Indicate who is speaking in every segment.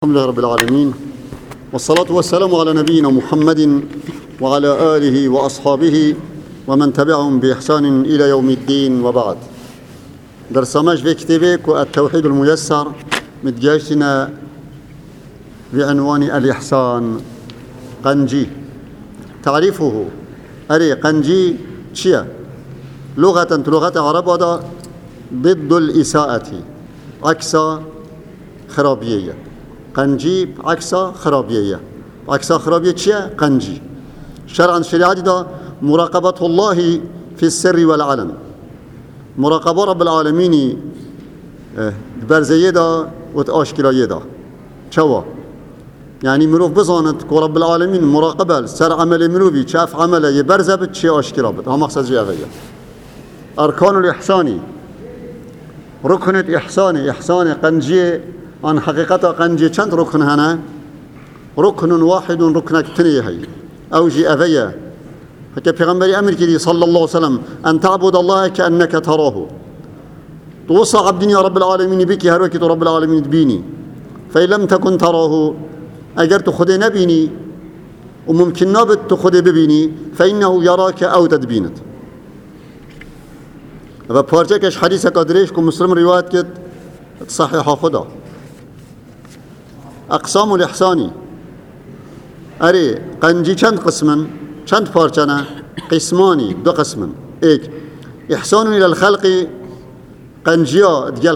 Speaker 1: الحمد لله رب العالمين، والصلاة والسلام على نبينا محمد وعلى آله وأصحابه ومن تبعهم بإحسان إلى يوم الدين، وبعد. درسماش في كتابك التوحيد الميسر متجاشنا بعنوان الإحسان. قنجي تعريفه أري قنجي شيء لغة عرب ضد الإساءة، عكس خرابية. قنجي عكس خرابية. عكس خرابية شيء قنجي. شرعا شريعة دا مراقبة الله في السر والعلن، مراقبة رب العالمين برزية دا وتأشكلاية دا. شوا يعني مروف بزانت كو رب العالمين مراقبة سر عمل مروفي شاف عمله يبرزه بت شيء أشكلا بت. هم مقصد جي أغير أركان الإحساني، ركن إحساني قنجي عن حقيقة قنجي چند ركن هنا؟ ركن واحد ركن كتنيه هي أوجي أفيا. فكي پیغمبر أمر كدي صلى الله عليه وسلم أن تعبد الله كأنك تراه. توصى عبدني رب العالمين بك هروكي رب العالمين تبيني، فإن لم تكن تراه أجر تخذي نبيني وممكن نابت تخذي ببيني فإنه يراك أو تدبينت. فبارجكش حديث قدريش كم مسلم روايات كد صحيحة خدا. أقسام الإحساني أري قنجي چند قسما چند پارچنا قسماني دو قسما. إيك إحسان إلى الخلق قنجيا ديال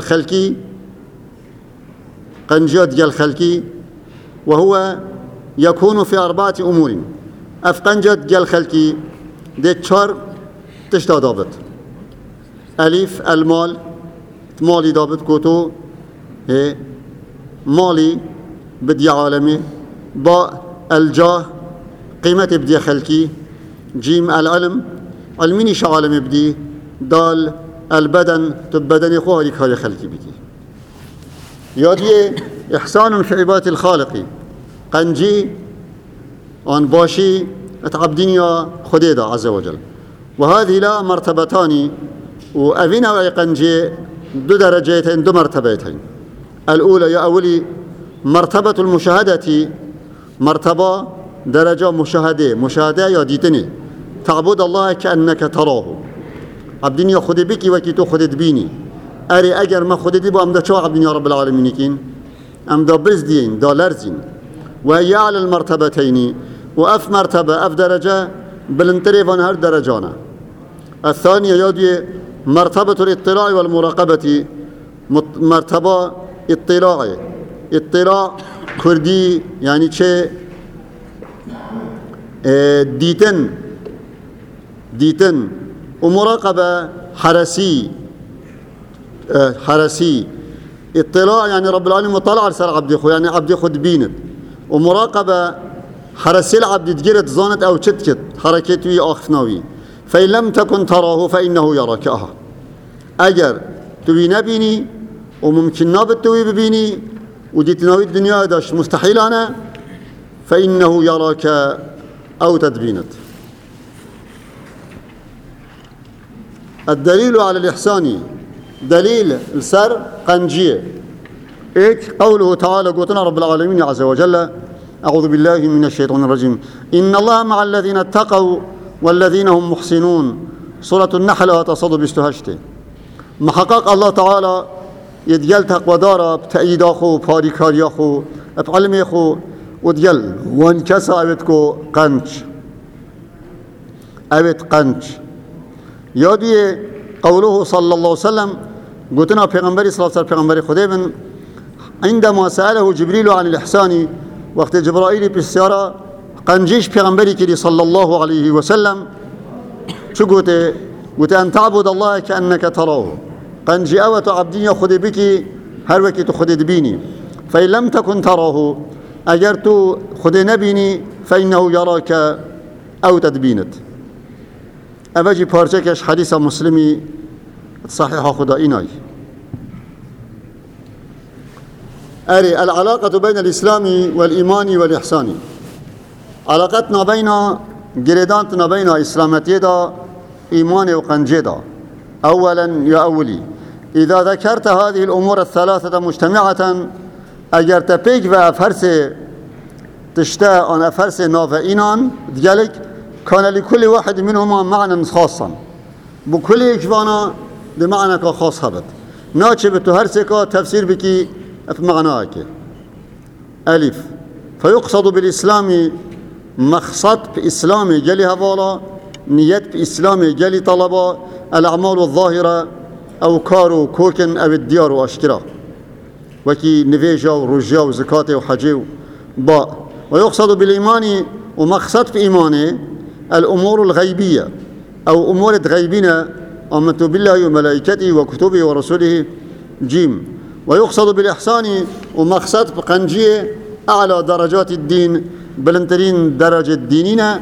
Speaker 1: خلقي وهو يكون في أربعة أمور. أفقنجة ديال خلقي دي چار تشتا دابت. ألف المال، مالي دابت كوتو مالي بدي عالمي، باء الجاه قيمة بدي خلقي، جيم العلم علميني شو عالمي بدي، دال البدن تبدني خواه لك هالي خلقي بدي. يادي إحسان في عبادة الخالق قنجي عن باشي اتعبدني خديدا عز وجل. وهذه لا مرتبتان، وأفينا قنجي دو درجتين دو مرتبتين. الأولى يا أولي مرتبة المشاهدة، مرتبة درجة مشاهدة يا ديتني تعبد الله كأنك تراه. عبدني خدي بك وكيتو خدي تبيني. أري أجر ما خدي دي بأمدا شو عبدني رب العالمين كين أمدا بزدين دولارزين. وهي على المرتبتين، وأف مرتبة أف درجة بالانتريفان هر درجانا. الثانية يادي مرتبة الاطلاع والمراقبة، مرتبة اطلاع كردي يعني چه ديتن ومراقبة حرسي. اطلاع يعني رب العالمين مطلع على سر عبدي خو، يعني عبدي خود بينت. ومراقبة حرسي العبد تجرت زانت أو تشتكت حركتوي آخفناوي. فإن لم تكن تراه فإنه يراك. أجر تبي نبيني وممكن نابت توي ببيني وديتناوي الدنيا داش مستحيل أنا، فإنه يراك أو تدبينت. الدليل على الإحسان دليل السر قنجية. إيك قوله تعالى قوتنا رب العالمين عز وجل أعوذ بالله من الشيطان الرجيم إن الله مع الذين اتقوا والذين هم محسنون. سورة النحل تصد بستهشته. محقق الله تعالى يديل تقوى دارا بتأييد أخو باريكاري أخو بعلم أخو وديل وانكسا أبتكو قنج يادي قوله صلى الله عليه وسلم قلتنا پیغمبری صلى الله عليه وسلم پیغمبری خديبن عندما سأله جبريل عن الإحسان، وقت جبرائيل بسيارة قنجيش پیغمبری كدي صلى الله عليه وسلم شو قلت أن تعبد الله كأنك تراه. قنجي أوت عبدين خدي بك هر وكي تخدي دبيني. فإن لم تكن تراه أجرت خدي نبيني فإنه يراك أو تدبينت. أبجي بارجكش حديث مسلمي صحيح خدا إناي. أري العلاقة بين الإسلام والإيمان والإحسان. علاقتنا بين جريدانتنا بين إسلامتي دا إيمان وقنجي دا. أولا يا أولي إذا ذكرت هذه الأمور الثلاثة مجتمعة اگر تپیک و افرس تشتا آن افرس ناف اینان دیالك كان لكل واحد منهما معنى خاصا بكل اجوانا بمعنى خاص هبت ناچه به تو هر سکا تفسیر بکی معناه که الف فيقصد بالإسلام مقصد بإسلام جلي هوالا نيت بإسلام جلي طلبا الأعمال الظاهرة أو كارو كوكن أو الديار وأشكرا وكي نفيجا ورجا وزكاة وحجي باء ويقصد بالإيمان ومقصد بإيمانه الأمور الغيبية أو أمور غيبنا آمنت بالله وملائكته وكتبه ورسوله جيم ويقصد بالإحسان ومقصد بقنجية أعلى درجات الدين بلنترين درجة ديننا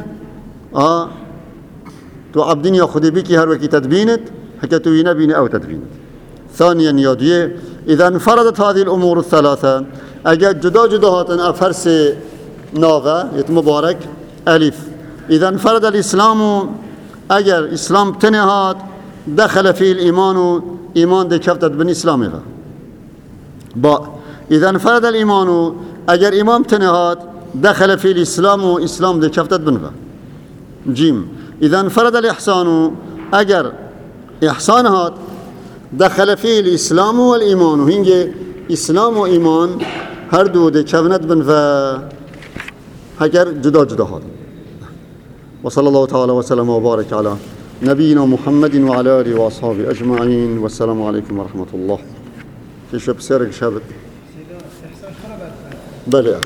Speaker 1: تو عبدين يأخذ بك هر وكي تدبينت حكا تو ينبين أو تدبينت ثانيا ياديه إذا انفردت هذه الأمور الثلاثة أجد جدا جداهات أفرس ناغة يتمبارك ألف إذا انفرد الإسلام أجر إسلام تنهات دخل فيه الإيمان إيمان دي كفتت بن إسلامها باء إذا انفرد الإيمان أجر إيمان تنهات دخل فيه الإسلام إسلام دي كفتت بنها جيم إذا انفرد الإحسان أجر إحسانهات دخل فيه الإسلام والإيمان وهنجي إسلام وإيمان هر دو دي كفتت بنها هكر جدا جدا هذا وصلى الله تعالى وسلم وبارك على نبينا محمد وعلى آله وأصحابه أجمعين والسلام عليكم ورحمة الله في شب سيرك شابت بلى